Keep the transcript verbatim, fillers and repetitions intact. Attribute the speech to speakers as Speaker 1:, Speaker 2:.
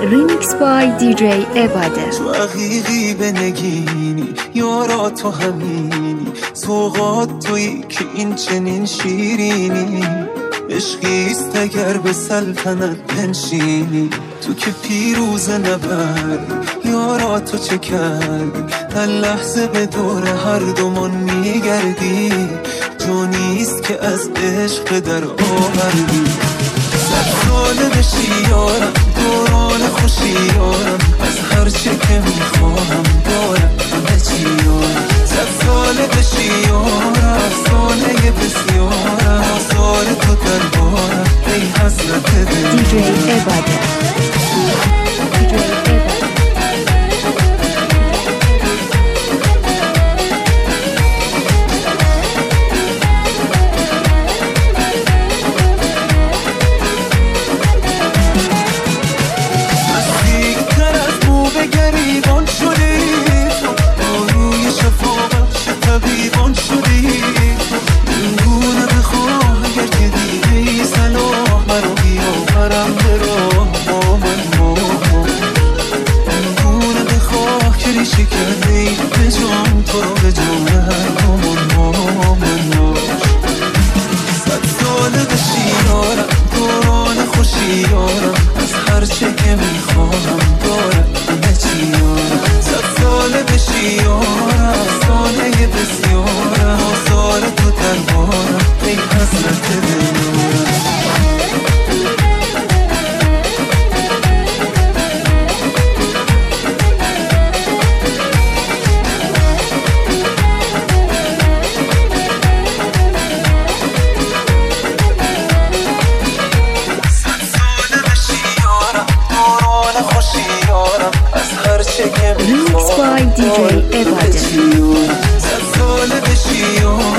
Speaker 1: Remix by دی جی عباده.
Speaker 2: تو عقیقی به نگینی یارا تو همینی، سوغات تویی که این چنین شیرینی، عشقیست اگر به سلطنت بنشینی، تو که پیروز نبردی یارا تو چه کردی، هر لحظه به دور هر دومان میگردی، جونیست که از عشق در آوردی، صد ساله بشی یارم دوران خوشی یارم، از هر چه که میخواهم دارم همه چی یارم، صد ساله بشی یارم افسانه بسیارم، آثار تو در بارم ای حسرت دل.
Speaker 1: دی جی عباده. دی جی عباده. Remix by دی جی عباده.
Speaker 2: صد ساله بشی